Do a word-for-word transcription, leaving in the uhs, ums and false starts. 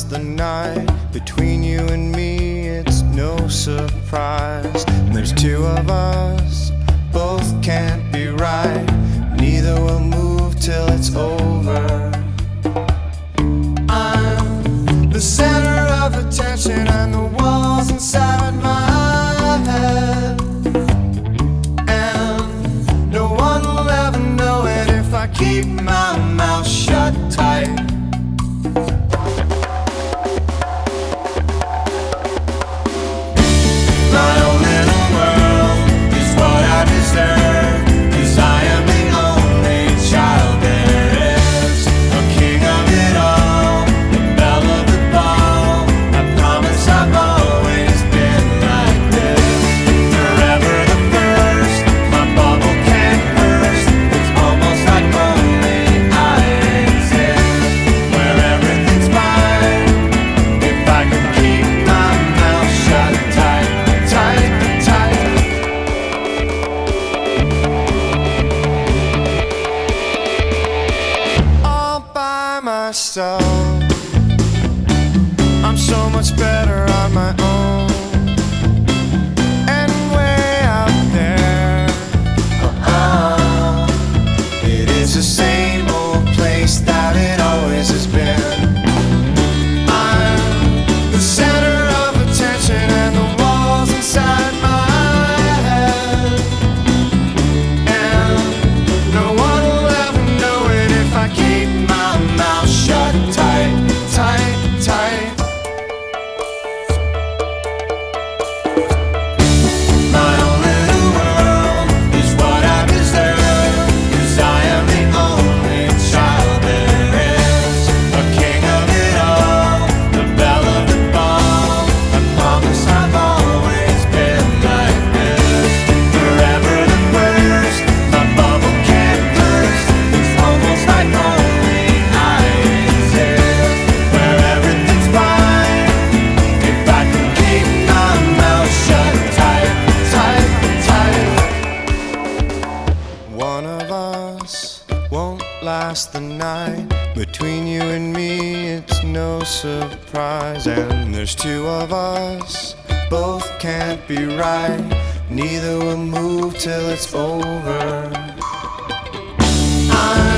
last the night. Between you and me, it's no surprise. And there's two of us, both can't be right. Neither will move till it's over. I'm the center of attention, and the walls inside my head. And no one will ever know it if I keep my mouth shut tight. My own little world is what I deserve, 'cause I am the only child there is. A king of it all, the belle of the ball. I promise I've always been like this. Forever the first, my bubble can't burst. It's almost like only I exist, where everything's fine if I can keep my mouth shut tight. Tight, tight. All by myself, I'm so much better on my own. And way out there, uh-uh, it is the same old place that it always has been. I'm the center of attention, and the walls inside my head. And no one will ever know it if I keep my mouth shut tight, tight, tight. My own little world is what I deserve, 'cause I am the only child there is. A king of it all, the belle of the ball. I promise I've always been like this. Forever the first, my bubble can't burst. It's almost like only I exist, where everything's fine if I can keep my mouth shut tight, tight, tight. One of us won't last the night. Between you and me, it's no surprise. And there's two of us, both can't be right. Neither will move till it's over. I'm